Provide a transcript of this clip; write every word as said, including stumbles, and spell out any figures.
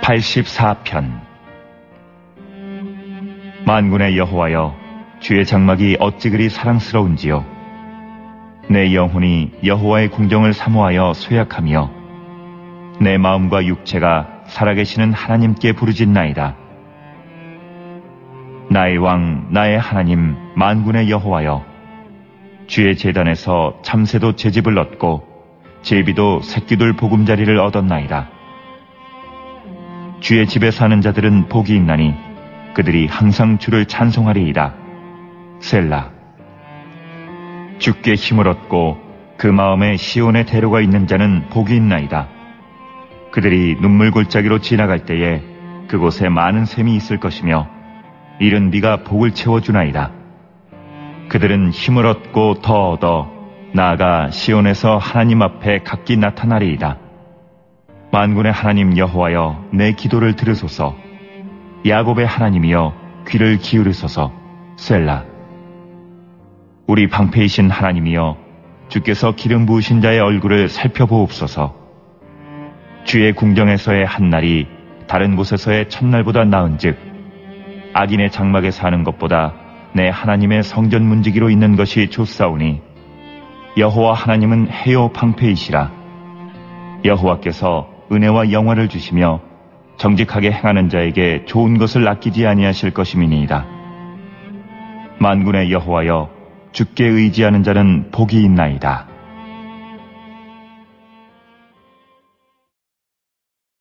팔십사 편. 만군의 여호와여, 주의 장막이 어찌 그리 사랑스러운지요. 내 영혼이 여호와의 궁정을 사모하여 쇠약하며 내 마음과 육체가 살아계시는 하나님께 부르짖나이다. 나의 왕, 나의 하나님, 만군의 여호와여, 주의 제단에서 참새도 제집을 얻고 제비도 새끼들 보금자리를 얻었나이다. 주의 집에 사는 자들은 복이 있나니 그들이 항상 주를 찬송하리이다. 셀라. 주께 힘을 얻고 그 마음에 시온의 대로가 있는 자는 복이 있나이다. 그들이 눈물 골짜기로 지나갈 때에 그곳에 많은 샘이 있을 것이며 이른 비가 복을 채워주나이다. 그들은 힘을 얻고 더 얻어 나아가 시온에서 하나님 앞에 각기 나타나리이다. 만군의 하나님 여호와여, 내 기도를 들으소서. 야곱의 하나님이여, 귀를 기울이소서. 셀라. 우리 방패이신 하나님이여, 주께서 기름 부으신 자의 얼굴을 살펴보옵소서. 주의 궁정에서의 한날이 다른 곳에서의 첫날보다 나은즉 악인의 장막에 사는 것보다 내 하나님의 성전 문지기로 있는 것이 좋사오니 여호와 하나님은 해요 방패이시라. 여호와께서 은혜와 영화를 주시며 정직하게 행하는 자에게 좋은 것을 아끼지 아니하실 것임이니이다. 만군의 여호와여, 주께 의지하는 자는 복이 있나이다.